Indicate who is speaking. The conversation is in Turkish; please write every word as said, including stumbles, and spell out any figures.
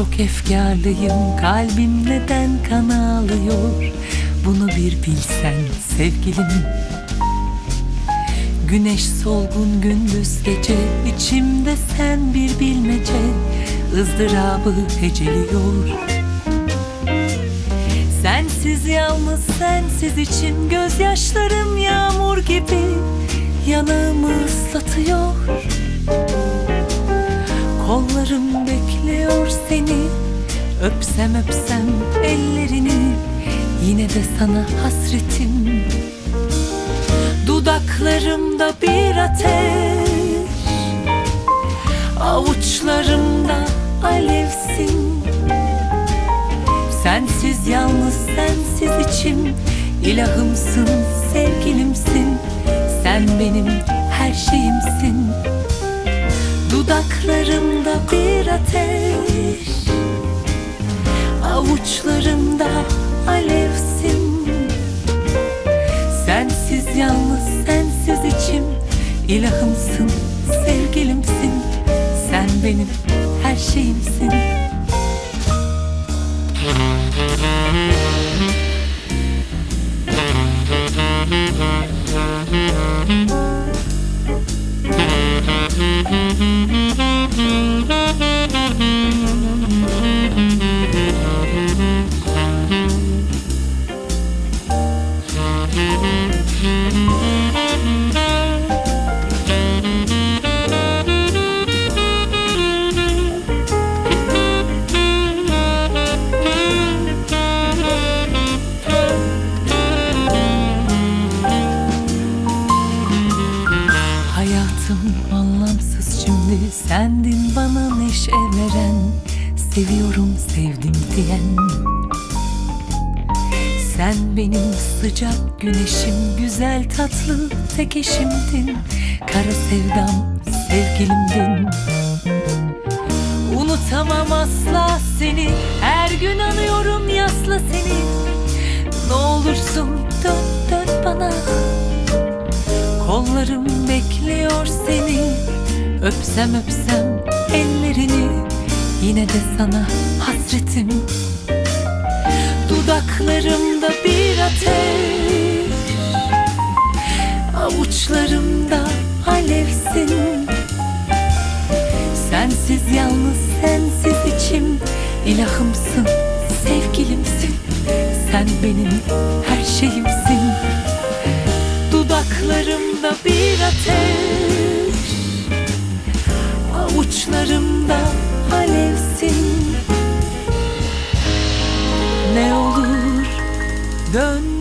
Speaker 1: çok efkarlıyım, kalbim neden kan ağlıyor? Bunu bir bilsen sevgilim. Güneş solgun gündüz gece, içimde sen bir bilmece, ızdırabı heceliyor. Sensiz yalnız sensiz içim, gözyaşlarım yağmur gibi yanağımı ıslatıyor. Kollarım bekliyor seni, öpsem öpsem ellerini, yine de sana hasretim. Dudaklarımda bir ateş, avuçlarımda alevsin. Sensiz yalnız sensiz içim, ilahımsın, sevgilimsin. Sen benim her şeyimsin. Dudaklarımda bir ateş, avuçlarımda alevsin. Sensiz yalnız sensiz içim, ilahımsın, sevgilimsin. Sen benim her şeyimsin. Hayatım anlamsız şimdi, sendin bana neşe veren, seviyorum sevdim diyen. Sen benim sıcak güneşim, güzel tatlı tek eşimdin. Kara sevdam sevgilimdin. Unutamam asla seni, her gün anıyorum yasla seni. Ne olursun dön dön bana, kollarım bekliyor seni. Öpsem öpsem ellerini, yine de sana hasretim. Dudaklarımda bir ateş, avuçlarımda alevsin. Sensiz yalnız sensiz içim, ilahımsın, sevgilimsin. Sen benim her şeyimsin. Dudaklarımda bir ateş, avuçlarımda alevsin. Ne olur dön